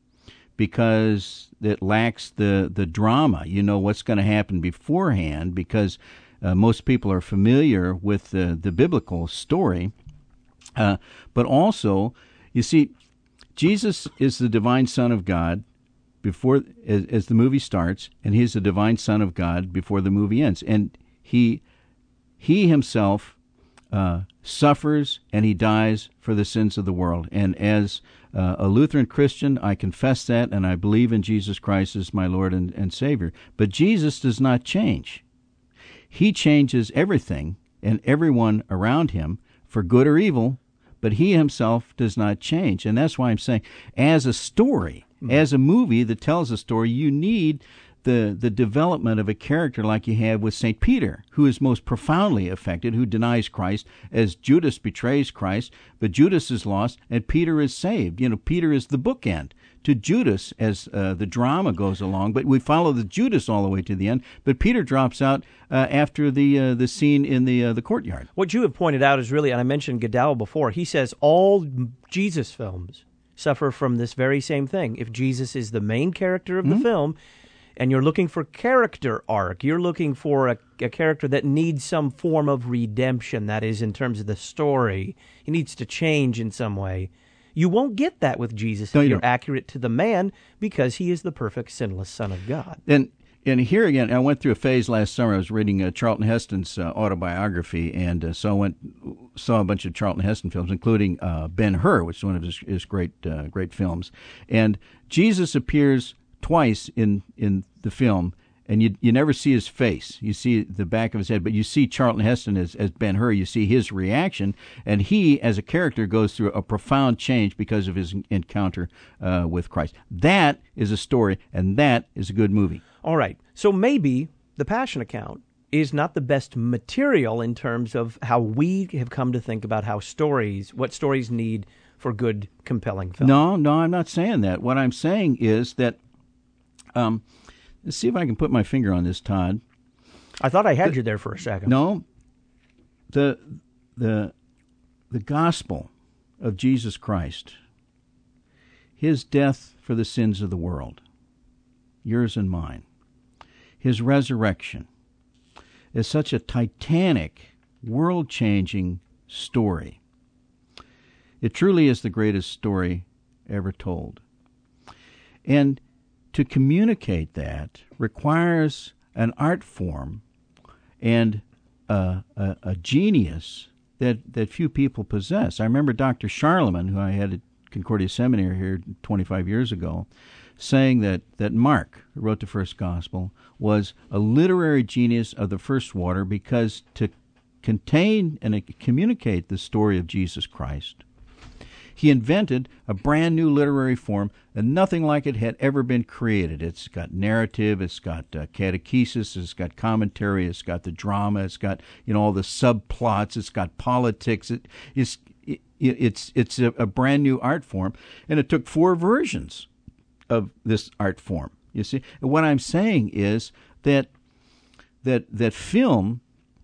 because it lacks the, the drama. You know what's going to happen beforehand, because uh, most people are familiar with the, the biblical story. Uh, but also, you see, Jesus is the divine Son of God before as, as the movie starts, and he's the divine Son of God before the movie ends. And he he himself uh, suffers and he dies for the sins of the world. And as uh, a Lutheran Christian, I confess that, and I believe in Jesus Christ as my Lord and, and Savior. But Jesus does not change. He changes everything and everyone around him for good or evil, but he himself does not change. And that's why I'm saying, as a story, mm-hmm. as a movie that tells a story, you need the the development of a character like you have with Saint Peter, who is most profoundly affected, who denies Christ, as Judas betrays Christ, but Judas is lost and Peter is saved. You know, Peter is the bookend to Judas as uh, the drama goes along, but we follow the Judas all the way to the end, but Peter drops out uh, after the uh, the scene in the uh, the courtyard. What you have pointed out is really, and I mentioned Goodell before, he says all Jesus films suffer from this very same thing. If Jesus is the main character of the mm-hmm. film, and you're looking for character arc, you're looking for a, a character that needs some form of redemption, that is, in terms of the story. He needs to change in some way. You won't get that with Jesus no, if you you're don't. accurate to the man, because he is the perfect, sinless Son of God. And and here again, I went through a phase last summer. I was reading uh, Charlton Heston's uh, autobiography, and uh, so I went saw a bunch of Charlton Heston films, including uh, Ben-Hur, which is one of his, his great uh, great films. And Jesus appears twice in, in the film, and you you never see his face. You see the back of his head, but you see Charlton Heston as, as Ben-Hur. You see his reaction, and he, as a character, goes through a profound change because of his encounter uh, with Christ. That is a story, and that is a good movie. All right, so maybe the Passion account is not the best material in terms of how we have come to think about how stories, what stories need for good, compelling film. No, no, I'm not saying that. What I'm saying is that Um, let's see if I can put my finger on this, Todd. I thought I had the, you there for a second. No, the the the gospel of Jesus Christ, his death for the sins of the world, yours and mine, his resurrection, is such a titanic, world-changing story. It truly is the greatest story ever told. And to communicate that requires an art form and a, a, a genius that, that few people possess. I remember Doctor Charlemagne, who I had at Concordia Seminary here twenty-five years ago, saying that, that Mark, who wrote the first gospel, was a literary genius of the first water, because to contain and communicate the story of Jesus Christ, he invented a brand new literary form, and nothing like it had ever been created. It's got narrative, it's got uh, catechesis, it's got commentary, it's got the drama, it's got, you know, all the subplots, it's got politics. It, it's, it, it's it's a, a brand new art form, and it took four versions of this art form. You see, and what I'm saying is that that that film,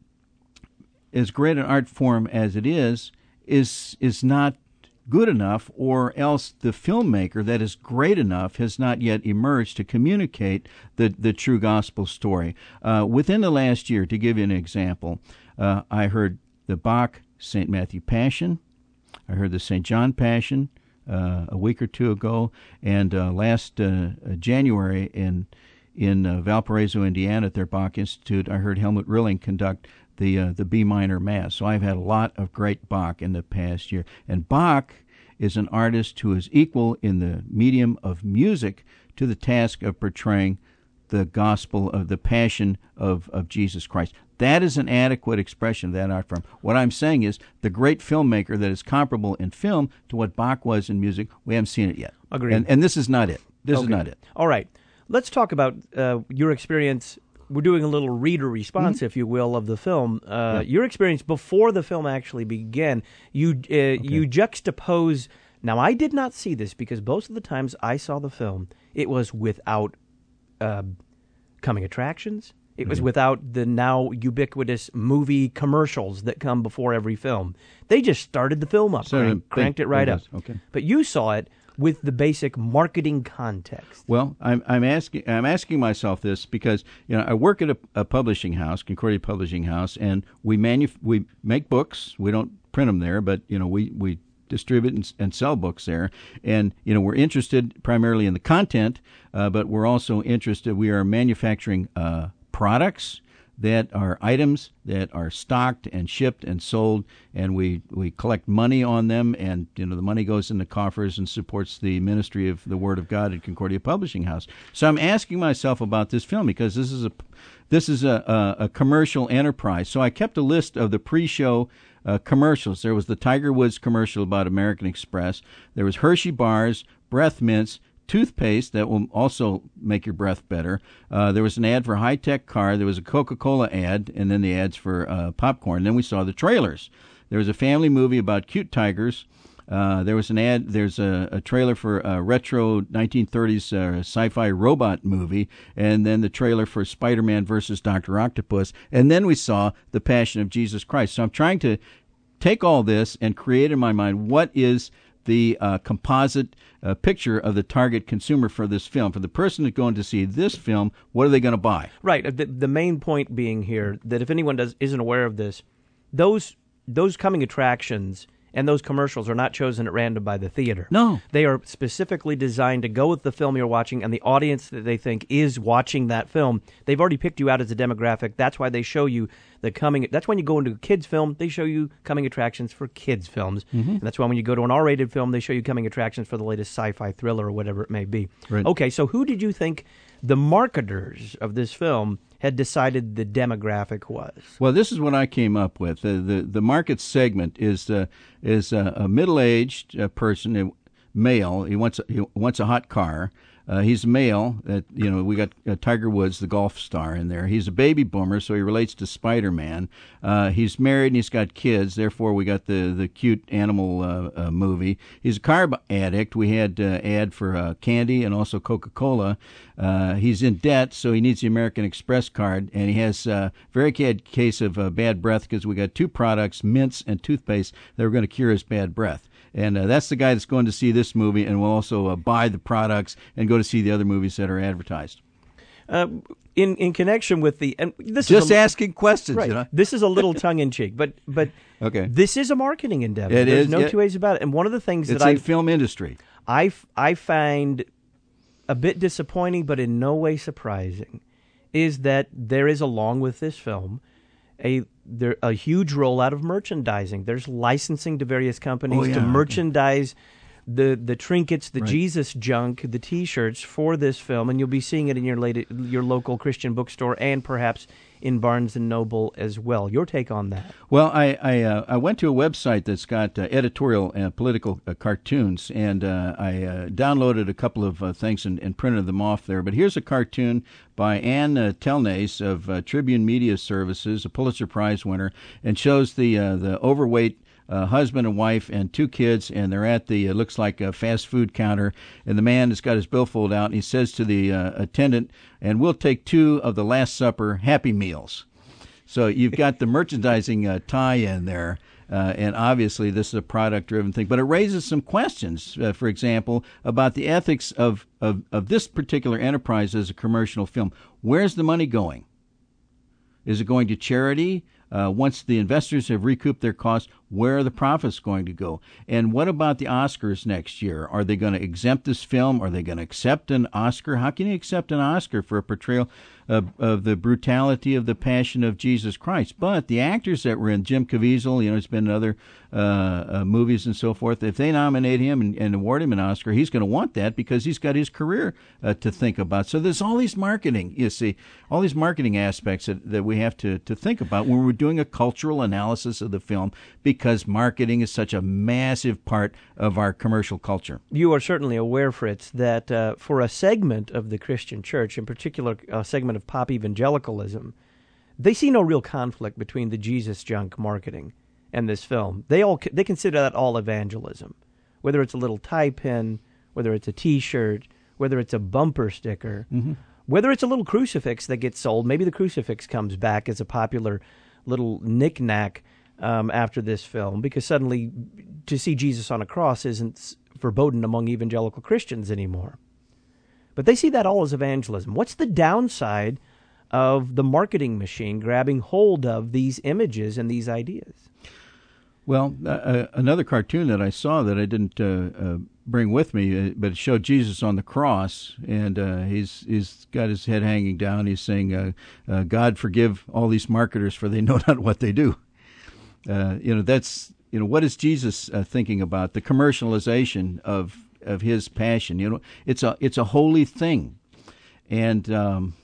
as great an art form as it is, is is not good enough, or else the filmmaker that is great enough has not yet emerged to communicate the, the true gospel story. Uh, within the last year, to give you an example, uh, I heard the Bach Saint Matthew Passion, I heard the Saint John Passion uh, a week or two ago, and uh, last uh, January in in uh, Valparaiso, Indiana, at their Bach Institute, I heard Helmut Rilling conduct the uh, the B minor Mass. So I've had a lot of great Bach in the past year. And Bach is an artist who is equal in the medium of music to the task of portraying the gospel of the passion of, of Jesus Christ. That is an adequate expression of that art form. What I'm saying is the great filmmaker that is comparable in film to what Bach was in music, we haven't seen it yet. Agreed. And, and this is not it. This okay. is not it. All right. Let's talk about uh, your experience. We're doing a little reader response, mm-hmm. if you will, of the film. Uh, yeah. Your experience before the film actually began, you uh, okay. you juxtapose. Now, I did not see this because most of the times I saw the film, it was without uh, coming attractions. It mm-hmm. was without the now ubiquitous movie commercials that come before every film. They just started the film up, so crank, cranked it right up. Okay. But you saw it with the basic marketing context. Well, I'm I'm asking I'm asking myself this because you know I work at a, a publishing house, Concordia Publishing House, and we manu- we make books. We don't print them there, but you know we we distribute and, and sell books there. And you know we're interested primarily in the content, uh, but we're also interested. We are manufacturing uh, products that are items that are stocked and shipped and sold, and we, we collect money on them, and you know the money goes in the coffers and supports the ministry of the Word of God at Concordia Publishing House. So I'm asking myself about this film because this is a this is a, a, a commercial enterprise. So I kept a list of the pre-show uh, commercials. There was the Tiger Woods commercial about American Express. There was Hershey bars, breath mints, toothpaste that will also make your breath better. Uh, there was an ad for a high-tech car. There was a Coca-Cola ad, and then the ads for uh, popcorn. Then we saw the trailers. There was a family movie about cute tigers. Uh, there was an ad. There's a, a trailer for a retro nineteen thirties uh, sci-fi robot movie, and then the trailer for Spider-Man versus Doctor Octopus. And then we saw The Passion of Jesus Christ. So I'm trying to take all this and create in my mind what is the uh, composite uh, picture of the target consumer for this film. For the person that's going to see this film, what are they going to buy? Right. The, the main point being here that if anyone does isn't aware of this, those those coming attractions and those commercials are not chosen at random by the theater. No. They are specifically designed to go with the film you're watching and the audience that they think is watching that film. They've already picked you out as a demographic. That's why they show you the coming... That's when you go into a kids' film, they show you coming attractions for kids' films. Mm-hmm. And that's why when you go to an R-rated film, they show you coming attractions for the latest sci-fi thriller or whatever it may be. Right. Okay, so who did you think the marketers of this film had decided the demographic was? Well, this is what I came up with. The the, the market segment is uh, is a, a middle-aged uh, person, a male. He wants a, he wants a hot car. Uh, he's male. That you know, we got uh, Tiger Woods, the golf star, in there. He's a baby boomer, so he relates to Spider-Man. Uh, he's married and he's got kids. Therefore, we got the the cute animal uh, uh, movie. He's a carb addict. We had uh, ad for uh, candy and also Coca-Cola. Uh, he's in debt, so he needs the American Express card, and he has a uh, very bad case of uh, bad breath because we got two products, mints and toothpaste, that are going to cure his bad breath. And uh, that's the guy that's going to see this movie and will also uh, buy the products and go to see the other movies that are advertised. Uh, in in connection with the and this just is a, asking questions, right. you know. This is a little tongue in cheek, but but okay. This is a marketing endeavor. It There's is, no yeah. two ways about it. And one of the things it's that I in film industry, I I find a bit disappointing, but in no way surprising, is that there is along with this film a there a huge rollout of merchandising. There's licensing to various companies oh, yeah, to okay. merchandise the the trinkets, the right. Jesus junk, the T-shirts for this film, and you'll be seeing it in your late, your local Christian bookstore and perhaps in Barnes and Noble as well. Your take on that? Well, I I, uh, I went to a website that's got uh, editorial and political uh, cartoons, and uh, I uh, downloaded a couple of uh, things and, and printed them off there. But here's a cartoon by Ann uh, Telnace of uh, Tribune Media Services, a Pulitzer Prize winner, and shows the uh, the overweight uh, husband and wife and two kids, and they're at the, it looks like a fast food counter, and the man has got his billfold out, and he says to the uh, attendant, and we'll take two of the Last Supper Happy Meals. So you've got the merchandising uh, tie-in there. Uh, and obviously, this is a product-driven thing. But it raises some questions, uh, for example, about the ethics of, of, of this particular enterprise as a commercial film. Where's the money going? Is it going to charity? Uh, once the investors have recouped their costs, where are the profits going to go? And what about the Oscars next year? Are they going to exempt this film? Are they going to accept an Oscar? How can you accept an Oscar for a portrayal of, of the brutality of the Passion of Jesus Christ? But the actors that were in, Jim Caviezel, you know, he's been in other uh, uh, movies and so forth. If they nominate him and, and award him an Oscar, he's going to want that because he's got his career uh, to think about. So there's all these marketing, you see, all these marketing aspects that, that we have to, to think about when we're doing a cultural analysis of the film, because marketing is such a massive part of our commercial culture. You are certainly aware, Fritz, that uh, for a segment of the Christian church, in particular a segment of pop evangelicalism, they see no real conflict between the Jesus junk marketing and this film. They all they consider that all evangelism, whether it's a little tie pin, whether it's a T-shirt, whether it's a bumper sticker, mm-hmm. whether it's a little crucifix that gets sold. Maybe the crucifix comes back as a popular little knick-knack um, after this film, because suddenly to see Jesus on a cross isn't verboten among evangelical Christians anymore. But they see that all as evangelism. What's the downside of the marketing machine grabbing hold of these images and these ideas? Well, uh, another cartoon that I saw that I didn't uh, uh, bring with me, uh, but it showed Jesus on the cross, and uh, he's he's got his head hanging down. He's saying, uh, uh, "God forgive all these marketers, for they know not what they do." Uh, you know, that's you know, what is Jesus uh, thinking about? The commercialization of of his passion. You know, it's a it's a holy thing, and um,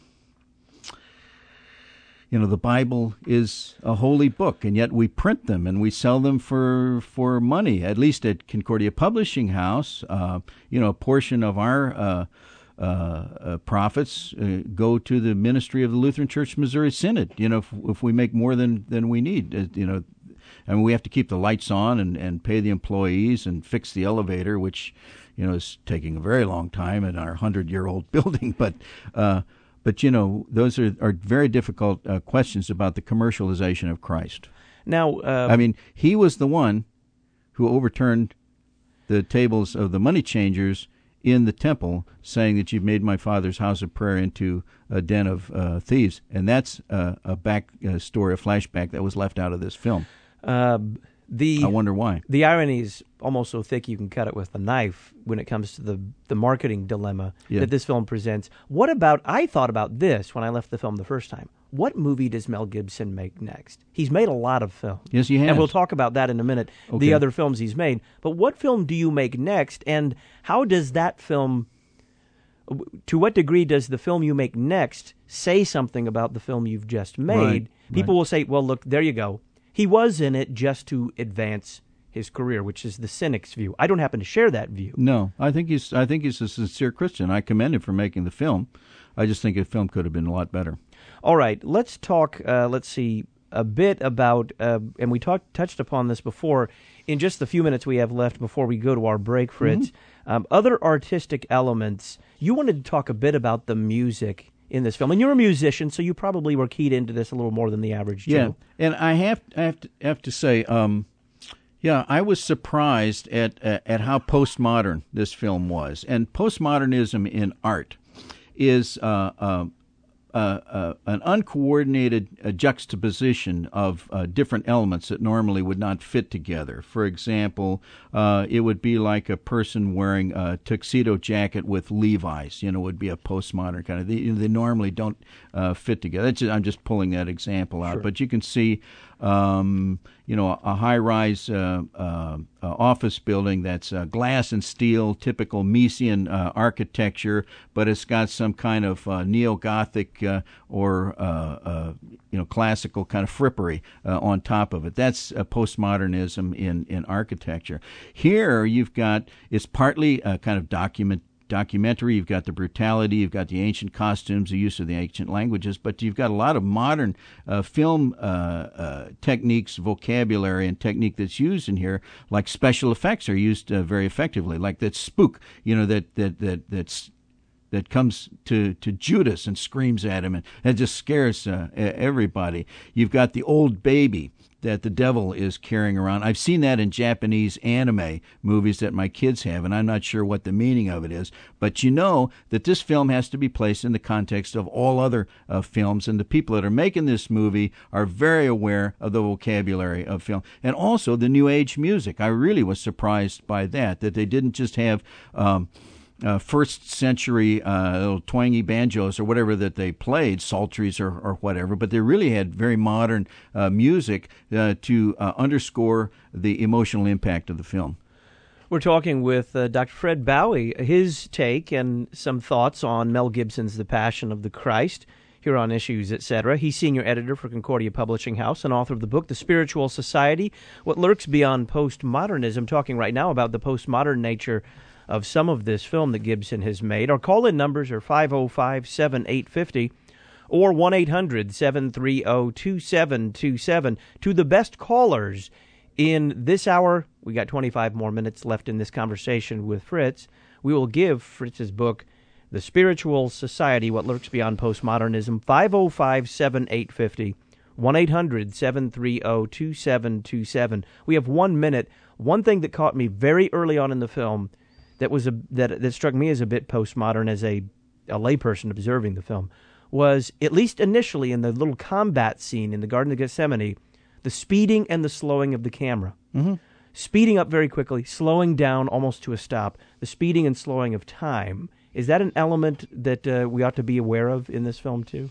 you know, the Bible is a holy book, and yet we print them and we sell them for for money. At least at Concordia Publishing House, uh, you know, a portion of our uh, uh, uh, profits uh, go to the ministry of the Lutheran Church Missouri Synod. You know, if, if we make more than than we need, uh, you know. I mean, we have to keep the lights on and, and pay the employees and fix the elevator, which, you know, is taking a very long time in our hundred-year-old building. But, uh, but you know, those are, are very difficult uh, questions about the commercialization of Christ. Now, uh, I mean, he was the one who overturned the tables of the money changers in the temple, saying that you've made my Father's house of prayer into a den of uh, thieves. And that's uh, a back uh, story, a flashback that was left out of this film. Uh, the I wonder why. The irony is almost so thick you can cut it with a knife when it comes to the, the marketing dilemma yeah. that this film presents. What about, I thought about this when I left the film the first time. What movie does Mel Gibson make next? He's made a lot of films. Yes, he has. And we'll talk about that in a minute, okay. the other films he's made. But what film do you make next, and how does that film, to what degree does the film you make next say something about the film you've just made? Right, People right. will say, well, look, there you go. He was in it just to advance his career, which is the cynic's view. I don't happen to share that view. No, I think he's I think he's a sincere Christian. I commend him for making the film. I just think the film could have been a lot better. All right, let's talk, uh, let's see, a bit about, uh, and we talked touched upon this before, in just the few minutes we have left before we go to our break, Fritz. Mm-hmm. Um, other artistic elements. You wanted to talk a bit about the music in this film, and you're a musician, so you probably were keyed into this a little more than the average Joe. Yeah, and I have I have to, have to say, um, yeah, I was surprised at uh, at how postmodern this film was, and postmodernism in art is uh, uh, uh, uh, an uncoordinated uh, juxtaposition of uh, different elements that normally would not fit together. For example, uh, it would be like a person wearing a tuxedo jacket with Levi's. You know, would be a postmodern kind of. They, they normally don't uh, fit together. Just, I'm just pulling that example out, sure. But you can see. Um, you know, a high-rise uh, uh, uh, office building that's uh, glass and steel, typical Miesian uh, architecture, but it's got some kind of uh, neo-Gothic uh, or uh, uh, you know classical kind of frippery uh, on top of it. That's uh, postmodernism in in architecture. Here you've got it's partly a kind of document. documentary, you've got the brutality, you've got the ancient costumes, the use of the ancient languages, but you've got a lot of modern uh, film uh, uh, techniques, vocabulary, and technique that's used in here, like special effects are used uh, very effectively, like that spook, you know, that that that that's that comes to, to Judas and screams at him, and it just scares uh, everybody. You've got the old baby that the devil is carrying around. I've seen that in Japanese anime movies that my kids have, and I'm not sure what the meaning of it is. But you know that this film has to be placed in the context of all other uh, films, and the people that are making this movie are very aware of the vocabulary of film. And also the New Age music. I really was surprised by that, that they didn't just have Um, Uh, first century uh, little twangy banjos or whatever that they played, psalteries or, or whatever, but they really had very modern uh, music uh, to uh, underscore the emotional impact of the film. We're talking with uh, Doctor Fred Bowie, his take and some thoughts on Mel Gibson's The Passion of the Christ here on Issues, et cetera. He's senior editor for Concordia Publishing House and author of the book The Spiritual Society, What Lurks Beyond Postmodernism, talking right now about the postmodern nature of some of this film that Gibson has made. Our call-in numbers are five oh five, seven eight five oh or one eight hundred, seven three zero, two seven two seven. To the best callers in this hour, we got twenty-five more minutes left in this conversation with Fritz, we will give Fritz's book, The Spiritual Society, What Lurks Beyond Postmodernism, five oh five, seven eight five oh, one eight hundred, seven three zero, two seven two seven. We have one minute. One thing that caught me very early on in the film that was a that that struck me as a bit postmodern as a, a layperson observing the film was, at least initially in the little combat scene in the Garden of Gethsemane, the speeding and the slowing of the camera. Mm-hmm. Speeding up very quickly, slowing down almost to a stop. The speeding and slowing of time. Is that an element that uh, we ought to be aware of in this film too?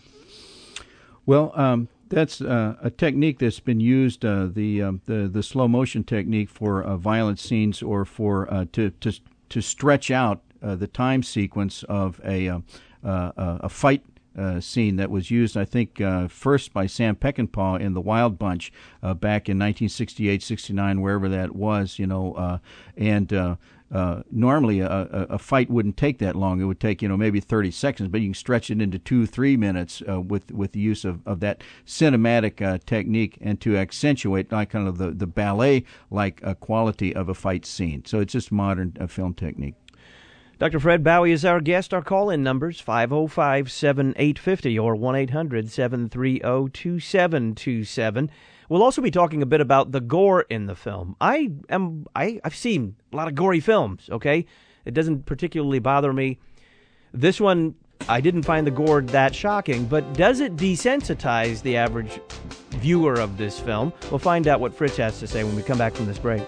Well, um, that's uh, a technique that's been used, uh, the, um, the the slow motion technique for uh, violent scenes, or for uh, to to to stretch out uh, the time sequence of a uh, uh, a fight uh, scene that was used, I think, uh, first by Sam Peckinpah in The Wild Bunch uh, back in nineteen sixty-eight, sixty-nine, wherever that was, you know, uh, and uh, uh, normally a, a, a fight wouldn't take that long. It would take, you know, maybe thirty seconds, but you can stretch it into two, three minutes uh, with with the use of, of that cinematic uh, technique, and to accentuate like kind of the, the ballet-like uh, quality of a fight scene. So it's just modern uh, film technique. Doctor Fred Bowie is our guest. Our call-in numbers, five oh five, seven eight five oh or one eight hundred, seven three zero, two seven two seven. We'll also be talking a bit about the gore in the film. I am I, I've seen a lot of gory films, okay? It doesn't particularly bother me. This one, I didn't find the gore that shocking, but does it desensitize the average viewer of this film? We'll find out what Fritz has to say when we come back from this break.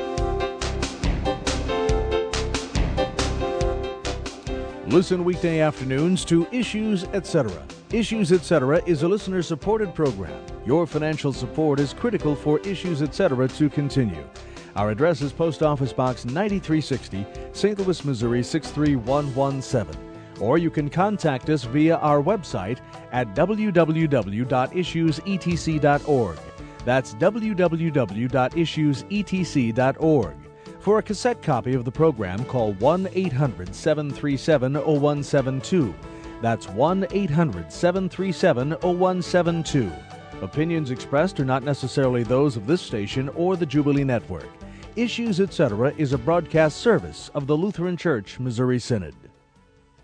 Listen weekday afternoons to Issues, et cetera. Issues, et cetera is a listener-supported program. Your financial support is critical for Issues, et cetera to continue. Our address is Post Office Box ninety-three sixty, Saint Louis, Missouri six three one one seven. Or you can contact us via our website at w w w dot issues e t c dot org. That's w w w dot issues e t c dot org. For a cassette copy of the program, call one eight hundred, seven three seven, oh one seven two. That's one eight hundred, seven three seven, oh one seven two. Opinions expressed are not necessarily those of this station or the Jubilee Network. Issues, et cetera is a broadcast service of the Lutheran Church Missouri Synod.